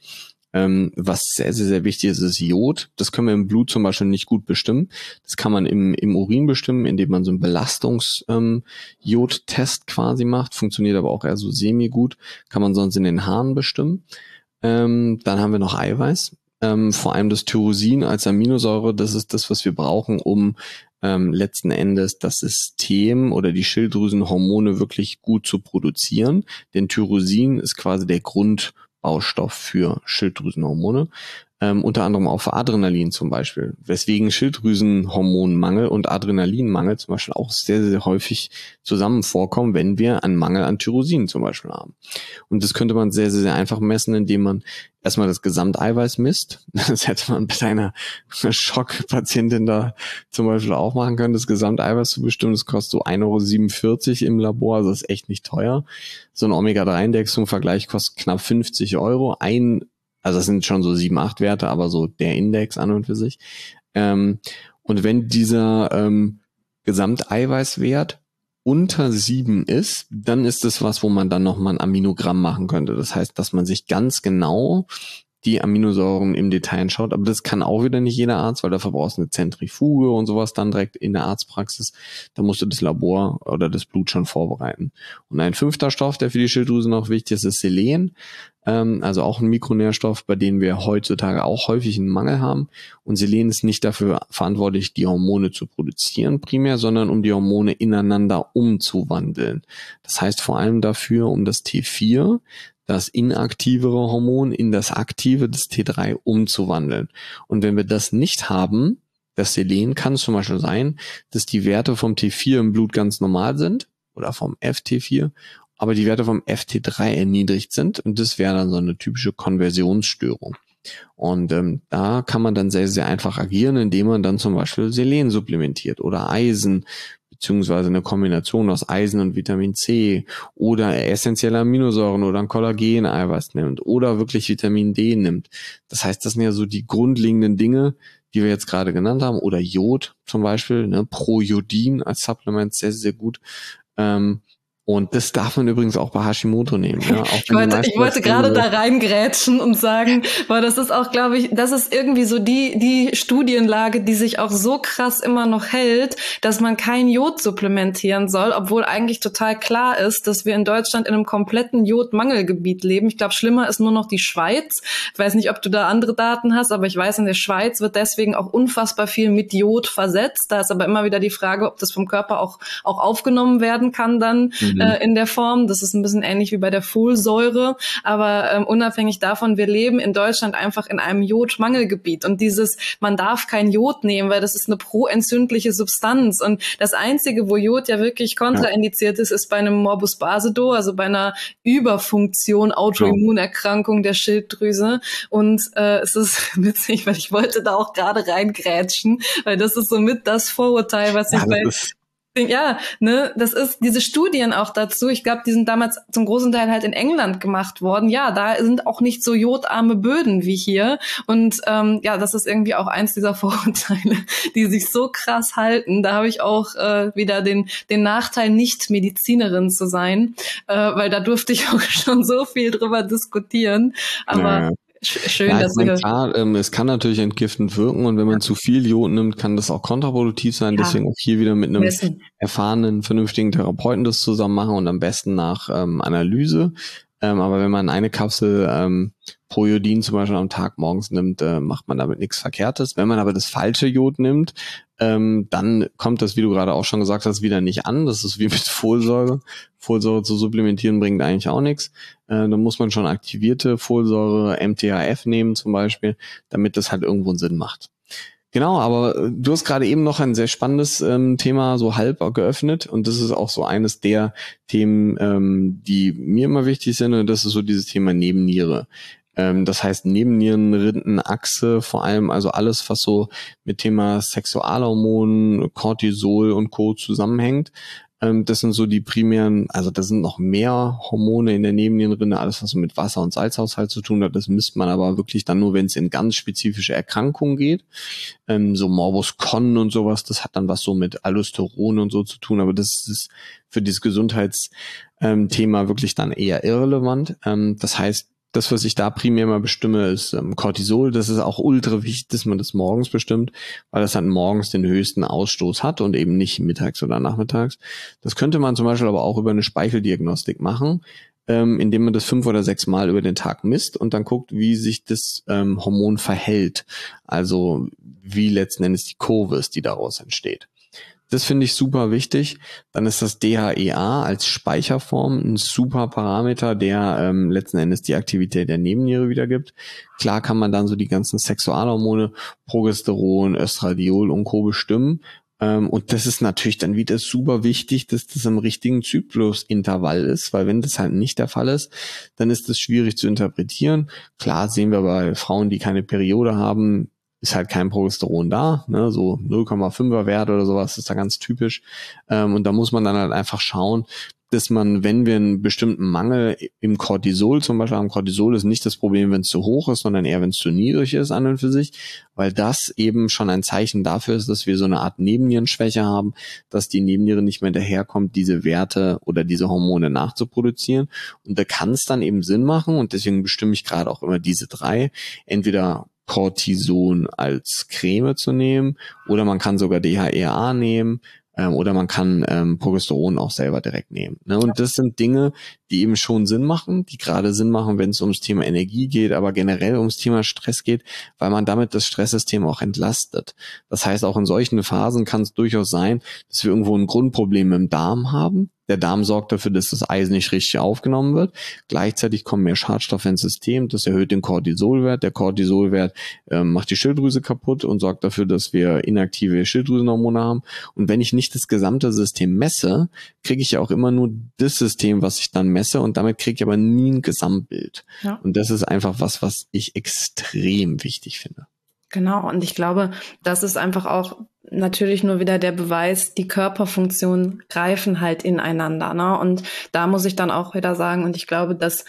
Was sehr, sehr, sehr wichtig ist, ist Jod. Das können wir im Blut zum Beispiel nicht gut bestimmen. Das kann man im Urin bestimmen, indem man so einen Belastungs-Jod-Test quasi macht. Funktioniert aber auch eher so semi-gut. Kann man sonst in den Haaren bestimmen. Dann haben wir noch Eiweiß. Vor allem das Tyrosin als Aminosäure, das ist das, was wir brauchen, um letzten Endes das System oder die Schilddrüsenhormone wirklich gut zu produzieren. Denn Tyrosin ist quasi der Grundbaustoff für Schilddrüsenhormone. Unter anderem auch für Adrenalin zum Beispiel, weswegen Schilddrüsenhormonmangel und Adrenalinmangel zum Beispiel auch sehr, sehr häufig zusammen vorkommen, wenn wir einen Mangel an Tyrosin zum Beispiel haben. Und das könnte man sehr, sehr, sehr einfach messen, indem man erstmal das Gesamteiweiß misst. Das hätte man mit einer Schockpatientin da zum Beispiel auch machen können, das Gesamteiweiß zu bestimmen. Das kostet so 1,47 € im Labor, also das ist echt nicht teuer. So ein Omega-3-Index zum Vergleich kostet knapp 50 €. Also das sind schon so 7, 8 Werte, aber so der Index an und für sich. Und wenn dieser Gesamteiweißwert unter 7 ist, dann ist das was, wo man dann nochmal ein Aminogramm machen könnte. Das heißt, dass man sich ganz genau die Aminosäuren im Detail anschaut. Aber das kann auch wieder nicht jeder Arzt, weil dafür brauchst du eine Zentrifuge und sowas dann direkt in der Arztpraxis. Da musst du das Labor oder das Blut schon vorbereiten. Und ein 5. Stoff, der für die Schilddrüse noch wichtig ist, ist Selen. Also auch ein Mikronährstoff, bei dem wir heutzutage auch häufig einen Mangel haben. Und Selen ist nicht dafür verantwortlich, die Hormone zu produzieren primär, sondern um die Hormone ineinander umzuwandeln. Das heißt vor allem dafür, um das T4, das inaktivere Hormon, in das aktive, das T3, umzuwandeln. Und wenn wir das nicht haben, das Selen, kann es zum Beispiel sein, dass die Werte vom T4 im Blut ganz normal sind oder vom FT4, aber die Werte vom FT3 erniedrigt sind, und das wäre dann so eine typische Konversionsstörung. Und da kann man dann sehr, sehr einfach agieren, indem man dann zum Beispiel Selen supplementiert oder Eisen, beziehungsweise eine Kombination aus Eisen und Vitamin C oder essentielle Aminosäuren oder ein Kollagen-Eiweiß nimmt oder wirklich Vitamin D nimmt. Das heißt, das sind ja so die grundlegenden Dinge, die wir jetzt gerade genannt haben, oder Jod zum Beispiel, ne? Projodin als Supplement, sehr, sehr gut. Und das darf man übrigens auch bei Hashimoto nehmen. Ja? Auch Ich wollte gerade da reingrätschen und sagen, weil das ist auch, glaube ich, das ist irgendwie so die Studienlage, die sich auch so krass immer noch hält, dass man kein Jod supplementieren soll, obwohl eigentlich total klar ist, dass wir in Deutschland in einem kompletten Jodmangelgebiet leben. Ich glaube, schlimmer ist nur noch die Schweiz. Ich weiß nicht, ob du da andere Daten hast, aber ich weiß, in der Schweiz wird deswegen auch unfassbar viel mit Jod versetzt. Da ist aber immer wieder die Frage, ob das vom Körper auch aufgenommen werden kann dann in der Form. Das ist ein bisschen ähnlich wie bei der Folsäure, aber unabhängig davon, wir leben in Deutschland einfach in einem Jodmangelgebiet, und man darf kein Jod nehmen, weil das ist eine proentzündliche Substanz, und das Einzige, wo Jod ja wirklich kontraindiziert ist bei einem Morbus Basedow, also bei einer Überfunktion, Autoimmunerkrankung der Schilddrüse. Und es ist witzig, weil ich wollte da auch gerade reingrätschen, weil das ist somit das Vorurteil, was das ist diese Studien auch dazu. Ich glaube, die sind damals zum großen Teil halt in England gemacht worden. Ja, da sind auch nicht so jodarme Böden wie hier. Und das ist irgendwie auch eins dieser Vorurteile, die sich so krass halten. Da habe ich auch wieder den Nachteil, nicht Medizinerin zu sein, weil da durfte ich auch schon so viel drüber diskutieren. Aber schön, dass klar, es kann natürlich entgiftend wirken, und wenn man zu viel Jod nimmt, kann das auch kontraproduktiv sein. Deswegen auch hier wieder mit einem erfahrenen, vernünftigen Therapeuten das zusammen machen, und am besten nach Analyse. Aber wenn man eine Kapsel Projodin zum Beispiel am Tag morgens nimmt, macht man damit nichts Verkehrtes. Wenn man aber das falsche Jod nimmt, dann kommt das, wie du gerade auch schon gesagt hast, wieder nicht an. Das ist wie mit Folsäure. Folsäure zu supplementieren bringt eigentlich auch nichts. Dann muss man schon aktivierte Folsäure, MTHF nehmen zum Beispiel, damit das halt irgendwo einen Sinn macht. Genau, aber du hast gerade eben noch ein sehr spannendes Thema so halb geöffnet und das ist auch so eines der Themen, die mir immer wichtig sind und das ist so dieses Thema Nebenniere. Das heißt Nebennierenrindenachse, vor allem also alles, was so mit Thema Sexualhormonen, Cortisol und Co. zusammenhängt. Das sind so die primären, also da sind noch mehr Hormone in der Nebennierenrinde, alles was so mit Wasser- und Salzhaushalt zu tun hat, das misst man aber wirklich dann nur, wenn es in ganz spezifische Erkrankungen geht. So Morbus Crohn und sowas, das hat dann was so mit Aldosteron und so zu tun, aber das ist für dieses Gesundheitsthema wirklich dann eher irrelevant. Das heißt, das, was ich da primär mal bestimme, ist Cortisol. Das ist auch ultra wichtig, dass man das morgens bestimmt, weil das dann morgens den höchsten Ausstoß hat und eben nicht mittags oder nachmittags. Das könnte man zum Beispiel aber auch über eine Speicheldiagnostik machen, indem man das 5 oder 6 Mal über den Tag misst und dann guckt, wie sich das Hormon verhält. Also wie letzten Endes die Kurve ist, die daraus entsteht. Das finde ich super wichtig. Dann ist das DHEA als Speicherform ein super Parameter, der letzten Endes die Aktivität der Nebenniere wiedergibt. Klar kann man dann so die ganzen Sexualhormone, Progesteron, Östradiol und Co. bestimmen. Und das ist natürlich dann wieder super wichtig, dass das im richtigen Zyklusintervall ist, weil wenn das halt nicht der Fall ist, dann ist das schwierig zu interpretieren. Klar sehen wir bei Frauen, die keine Periode haben, ist halt kein Progesteron da, ne, so 0,5er Wert oder sowas ist da ganz typisch. Und da muss man dann halt einfach schauen, dass man, wenn wir einen bestimmten Mangel im Cortisol zum Beispiel haben, Cortisol ist nicht das Problem, wenn es zu hoch ist, sondern eher, wenn es zu niedrig ist an und für sich, weil das eben schon ein Zeichen dafür ist, dass wir so eine Art Nebennierenschwäche haben, dass die Nebenniere nicht mehr daherkommt, diese Werte oder diese Hormone nachzuproduzieren. Und da kann es dann eben Sinn machen und deswegen bestimme ich gerade auch immer diese 3, entweder Cortison als Creme zu nehmen oder man kann sogar DHEA nehmen oder man kann Progesteron auch selber direkt nehmen. Ne? Und das sind Dinge, die eben schon Sinn machen, die gerade Sinn machen, wenn es ums Thema Energie geht, aber generell ums Thema Stress geht, weil man damit das Stresssystem auch entlastet. Das heißt, auch in solchen Phasen kann es durchaus sein, dass wir irgendwo ein Grundproblem im Darm haben. Der Darm sorgt dafür, dass das Eisen nicht richtig aufgenommen wird. Gleichzeitig kommen mehr Schadstoffe ins System. Das erhöht den Cortisolwert. Der Cortisolwert macht die Schilddrüse kaputt und sorgt dafür, dass wir inaktive Schilddrüsenhormone haben. Und wenn ich nicht das gesamte System messe, kriege ich ja auch immer nur das System, was ich dann messe. Und damit kriege ich aber nie ein Gesamtbild. Ja. Und das ist einfach was ich extrem wichtig finde. Genau. Und ich glaube, das ist einfach auch natürlich nur wieder der Beweis, die Körperfunktionen greifen halt ineinander, ne? Und da muss ich dann auch wieder sagen, und ich glaube, dass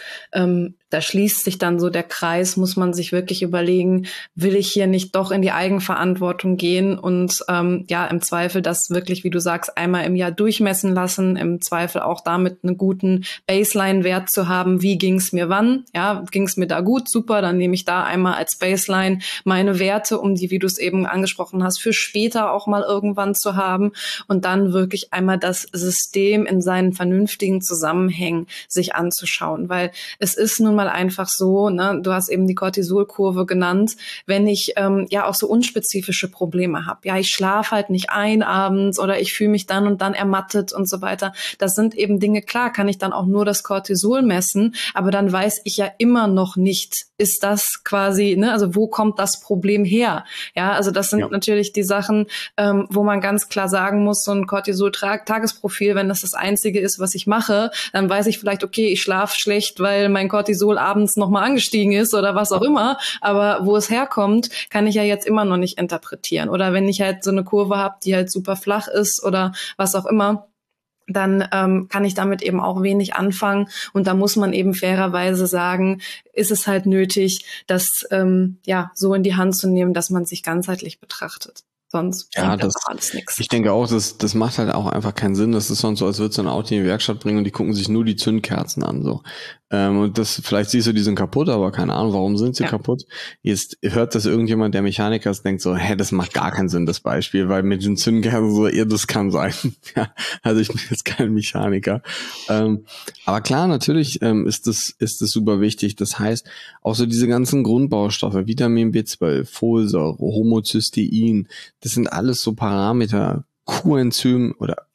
da schließt sich dann so der Kreis, muss man sich wirklich überlegen, will ich hier nicht doch in die Eigenverantwortung gehen und im Zweifel das wirklich, wie du sagst, einmal im Jahr durchmessen lassen, im Zweifel auch damit einen guten Baseline-Wert zu haben, wie ging's mir wann, ja, ging's mir da gut, super, dann nehme ich da einmal als Baseline meine Werte, um die, wie du es eben angesprochen hast, für später auch mal irgendwann zu haben und dann wirklich einmal das System in seinen vernünftigen Zusammenhängen sich anzuschauen, weil es ist nun mal einfach so, ne, du hast eben die Cortisolkurve genannt, wenn ich auch so unspezifische Probleme habe, ja, ich schlafe halt nicht ein abends oder ich fühle mich dann und dann ermattet und so weiter, das sind eben Dinge, klar, kann ich dann auch nur das Cortisol messen, aber dann weiß ich ja immer noch nicht, ist das quasi, ne, also wo kommt das Problem her? Ja, also das sind natürlich die Sachen, wo man ganz klar sagen muss, so ein Cortisol-Tagesprofil, wenn das Einzige ist, was ich mache, dann weiß ich vielleicht, okay, ich schlafe schlecht, weil mein Cortisol abends nochmal angestiegen ist oder was auch immer, aber wo es herkommt, kann ich ja jetzt immer noch nicht interpretieren. Oder wenn ich halt so eine Kurve habe, die halt super flach ist oder was auch immer, dann kann ich damit eben auch wenig anfangen. Und da muss man eben fairerweise sagen, ist es halt nötig, das so in die Hand zu nehmen, dass man sich ganzheitlich betrachtet. Sonst bringt das auch alles nichts. Ich denke auch, das macht halt auch einfach keinen Sinn. Das ist sonst so, als würdest du ein Auto in die Werkstatt bringen und die gucken sich nur die Zündkerzen an. So, Und das, vielleicht siehst du, die sind kaputt, aber keine Ahnung, warum sind sie kaputt? Jetzt hört das irgendjemand, der Mechaniker ist, denkt so, das macht gar keinen Sinn, das Beispiel, weil mit den Zündkerzen so, das kann sein. Ja, also ich bin jetzt kein Mechaniker. Aber klar, natürlich ist das super wichtig. Das heißt, auch so diese ganzen Grundbaustoffe, Vitamin B12, Folsäure, Homocystein, das sind alles so Parameter, Coenzym oder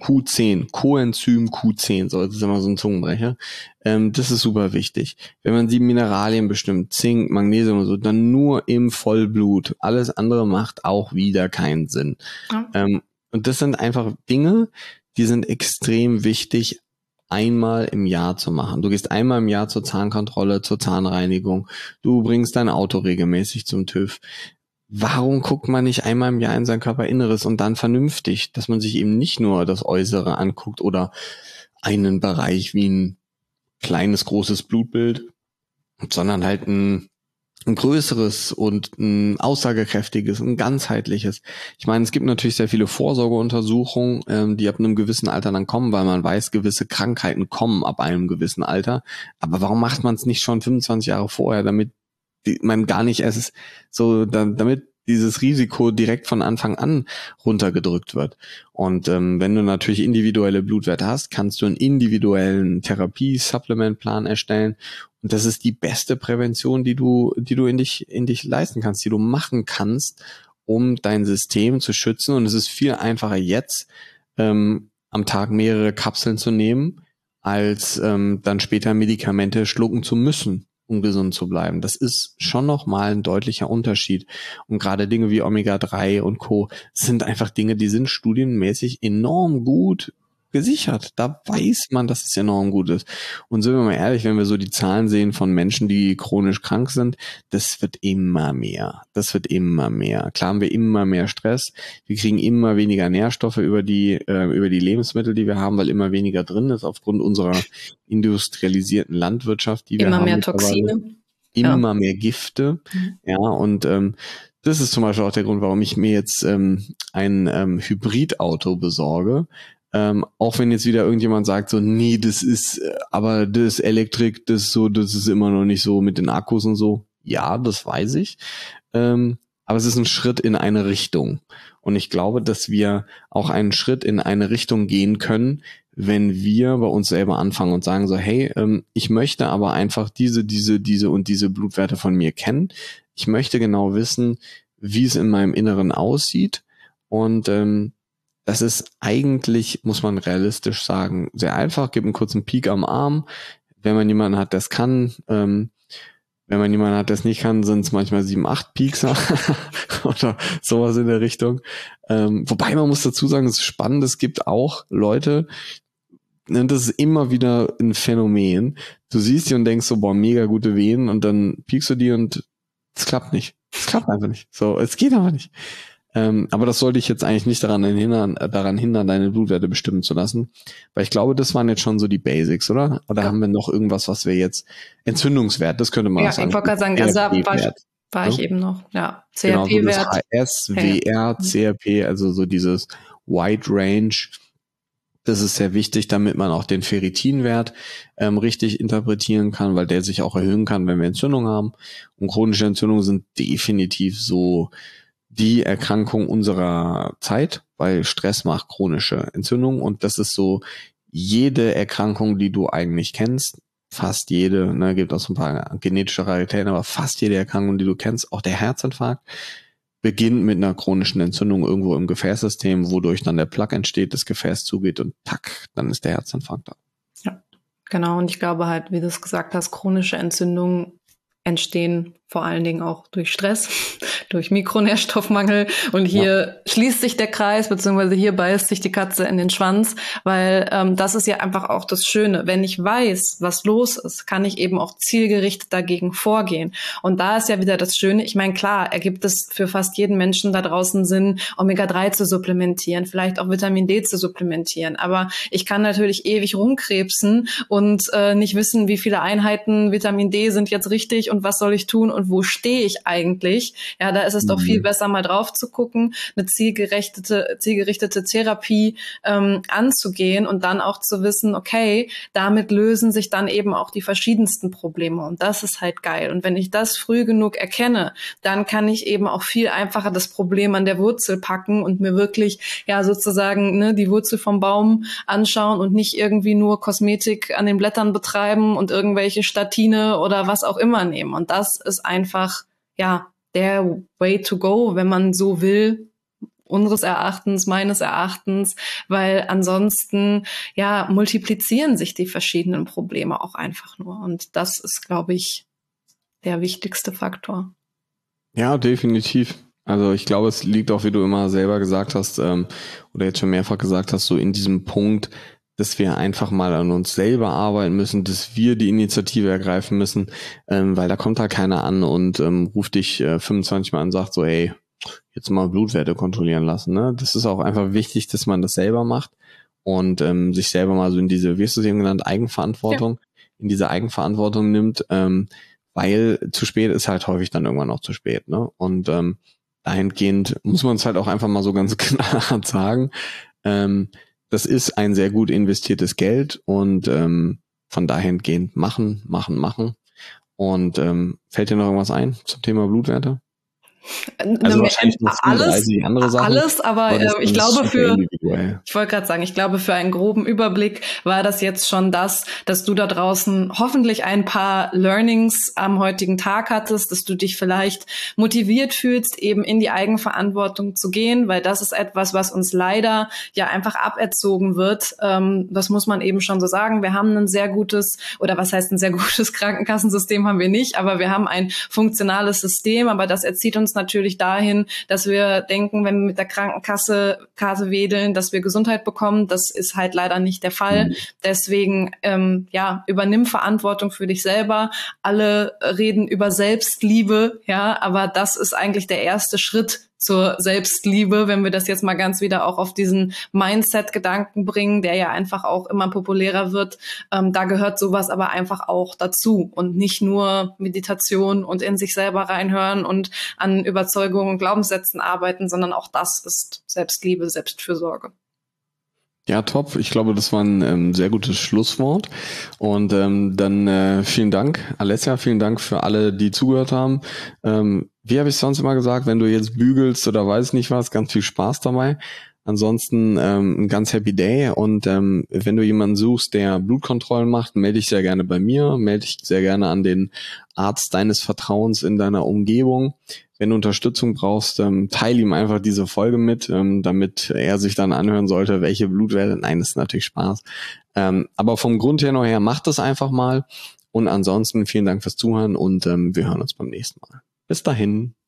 Coenzym Q10, so, das ist immer so ein Zungenbrecher. Das ist super wichtig. Wenn man die Mineralien bestimmt, Zink, Magnesium und so, dann nur im Vollblut. Alles andere macht auch wieder keinen Sinn. Ja. Und das sind einfach Dinge, die sind extrem wichtig, einmal im Jahr zu machen. Du gehst einmal im Jahr zur Zahnkontrolle, zur Zahnreinigung. Du bringst dein Auto regelmäßig zum TÜV. Warum guckt man nicht einmal im Jahr in sein Körperinneres und dann vernünftig, dass man sich eben nicht nur das Äußere anguckt oder einen Bereich wie ein kleines, großes Blutbild, sondern halt ein größeres und ein aussagekräftiges, ein ganzheitliches. Ich meine, es gibt natürlich sehr viele Vorsorgeuntersuchungen, die ab einem gewissen Alter dann kommen, weil man weiß, gewisse Krankheiten kommen ab einem gewissen Alter. Aber warum macht man es nicht schon 25 Jahre vorher, damit man gar nicht erst so, damit dieses Risiko direkt von Anfang an runtergedrückt wird. Und wenn du natürlich individuelle Blutwerte hast, kannst du einen individuellen Therapie-Supplement-Plan erstellen. Und das ist die beste Prävention, die du in dich leisten kannst, die du machen kannst, um dein System zu schützen. Und es ist viel einfacher jetzt, am Tag mehrere Kapseln zu nehmen, als dann später Medikamente schlucken zu müssen, um gesund zu bleiben. Das ist schon nochmal ein deutlicher Unterschied. Und gerade Dinge wie Omega-3 und Co. sind einfach Dinge, die sind studienmäßig enorm gut gesichert. Da weiß man, dass es enorm gut ist. Und sind wir mal ehrlich, wenn wir so die Zahlen sehen von Menschen, die chronisch krank sind, das wird immer mehr. Klar haben wir immer mehr Stress. Wir kriegen immer weniger Nährstoffe über die Lebensmittel, die wir haben, weil immer weniger drin ist aufgrund unserer industrialisierten Landwirtschaft, die wir haben. Immer mehr Toxine. Immer mehr Gifte. Ja, und das ist zum Beispiel auch der Grund, warum ich mir jetzt ein Hybridauto besorge. Auch wenn jetzt wieder irgendjemand sagt so, nee, aber das Elektrik, das ist immer noch nicht so mit den Akkus und so. Ja, das weiß ich. Aber es ist ein Schritt in eine Richtung. Und ich glaube, dass wir auch einen Schritt in eine Richtung gehen können, wenn wir bei uns selber anfangen und sagen so, hey, ich möchte aber einfach diese und diese Blutwerte von mir kennen. Ich möchte genau wissen, wie es in meinem Inneren aussieht. Und das ist eigentlich, muss man realistisch sagen, sehr einfach. Gibt einen kurzen Peak am Arm. Wenn man jemanden hat, der es kann, wenn man jemanden hat, der es nicht kann, sind es manchmal 7, 8 Peaks oder sowas in der Richtung. Wobei man muss dazu sagen, es ist spannend, es gibt auch Leute, und das ist immer wieder ein Phänomen. Du siehst die und denkst so, boah, mega gute Venen, und dann piekst du die und es klappt nicht. Es klappt einfach nicht. So, es geht aber nicht. Aber das sollte ich jetzt eigentlich nicht daran hindern, deine Blutwerte bestimmen zu lassen. Weil ich glaube, das waren jetzt schon so die Basics, oder? Oder haben wir noch irgendwas, was wir jetzt, Entzündungswert, das könnte man sagen. Ja, ich wollte gerade sagen, also da war ich eben noch, ja. CRP-Wert. Genau, so das HS, WR, CRP, also so dieses Wide Range. Das ist sehr wichtig, damit man auch den Ferritinwert richtig interpretieren kann, weil der sich auch erhöhen kann, wenn wir Entzündung haben. Und chronische Entzündungen sind definitiv so die Erkrankung unserer Zeit, weil Stress macht chronische Entzündung, und das ist so jede Erkrankung, die du eigentlich kennst, fast jede, ne, gibt auch so ein paar genetische Raritäten, aber fast jede Erkrankung, die du kennst, auch der Herzinfarkt, beginnt mit einer chronischen Entzündung irgendwo im Gefäßsystem, wodurch dann der Plaque entsteht, das Gefäß zugeht und tack, dann ist der Herzinfarkt da. Ja, genau, und ich glaube halt, wie du es gesagt hast, chronische Entzündungen entstehen vor allen Dingen auch durch Stress, durch Mikronährstoffmangel. Und hier schließt sich der Kreis, beziehungsweise hier beißt sich die Katze in den Schwanz, weil das ist ja einfach auch das Schöne. Wenn ich weiß, was los ist, kann ich eben auch zielgerichtet dagegen vorgehen. Und da ist ja wieder das Schöne. Ich meine, klar, ergibt es für fast jeden Menschen da draußen Sinn, Omega-3 zu supplementieren, vielleicht auch Vitamin D zu supplementieren. Aber ich kann natürlich ewig rumkrebsen und nicht wissen, wie viele Einheiten Vitamin D sind jetzt richtig und was soll ich tun und und wo stehe ich eigentlich? Ja, da ist es doch viel besser, mal drauf zu gucken, eine zielgerichtete Therapie anzugehen und dann auch zu wissen, okay, damit lösen sich dann eben auch die verschiedensten Probleme und das ist halt geil. Und wenn ich das früh genug erkenne, dann kann ich eben auch viel einfacher das Problem an der Wurzel packen und mir wirklich ja sozusagen die Wurzel vom Baum anschauen und nicht irgendwie nur Kosmetik an den Blättern betreiben und irgendwelche Statine oder was auch immer nehmen. Und das ist einfach ja der way to go, wenn man so will, unseres Erachtens, meines Erachtens, weil ansonsten ja multiplizieren sich die verschiedenen Probleme auch einfach nur. Und das ist, glaube ich, der wichtigste Faktor. Ja, definitiv. Also ich glaube, es liegt auch, wie du immer selber gesagt hast, oder jetzt schon mehrfach gesagt hast, so in diesem Punkt, dass wir einfach mal an uns selber arbeiten müssen, dass wir die Initiative ergreifen müssen, weil da kommt halt keiner an und ruft dich 25 Mal an und sagt so, hey, jetzt mal Blutwerte kontrollieren lassen. Ne? Das ist auch einfach wichtig, dass man das selber macht und sich selber mal so in diese, wie hast du es eben genannt, Eigenverantwortung, in diese Eigenverantwortung nimmt, weil zu spät ist halt häufig dann irgendwann auch zu spät. Ne? Und dahingehend muss man es halt auch einfach mal so ganz knallhart sagen, das ist ein sehr gut investiertes Geld und von dahingehend machen. Und fällt dir noch irgendwas ein zum Thema Blutwerte? Also wahrscheinlich noch 35 andere Sachen. Alles, aber ich glaube ich wollte gerade sagen, ich glaube für einen groben Überblick war das jetzt schon das, dass du da draußen hoffentlich ein paar Learnings am heutigen Tag hattest, dass du dich vielleicht motiviert fühlst, eben in die Eigenverantwortung zu gehen, weil das ist etwas, was uns leider ja einfach aberzogen wird. Das muss man eben schon so sagen. Wir haben ein sehr gutes, oder was heißt ein sehr gutes Krankenkassensystem haben wir nicht, aber wir haben ein funktionales System, aber das erzieht uns natürlich dahin, dass wir denken, wenn wir mit der Krankenkasse wedeln, dass wir Gesundheit bekommen. Das ist halt leider nicht der Fall. Deswegen, übernimm Verantwortung für dich selber. Alle reden über Selbstliebe, ja, aber das ist eigentlich der erste Schritt zur Selbstliebe, wenn wir das jetzt mal ganz wieder auch auf diesen Mindset-Gedanken bringen, der ja einfach auch immer populärer wird. Da gehört sowas aber einfach auch dazu und nicht nur Meditation und in sich selber reinhören und an Überzeugungen und Glaubenssätzen arbeiten, sondern auch das ist Selbstliebe, Selbstfürsorge. Ja, top. Ich glaube, das war ein sehr gutes Schlusswort. Und dann vielen Dank, Alessia, vielen Dank für alle, die zugehört haben. Wie habe ich sonst immer gesagt, wenn du jetzt bügelst oder weiß nicht was, ganz viel Spaß dabei. Ansonsten ein ganz happy day und wenn du jemanden suchst, der Blutkontrollen macht, melde dich sehr gerne bei mir, melde dich sehr gerne an den Arzt deines Vertrauens in deiner Umgebung. Wenn du Unterstützung brauchst, teile ihm einfach diese Folge mit, damit er sich dann anhören sollte, welche Blutwerte. Nein, das ist natürlich Spaß. Aber vom Grund her noch her, macht das einfach mal. Und ansonsten vielen Dank fürs Zuhören und wir hören uns beim nächsten Mal. Bis dahin.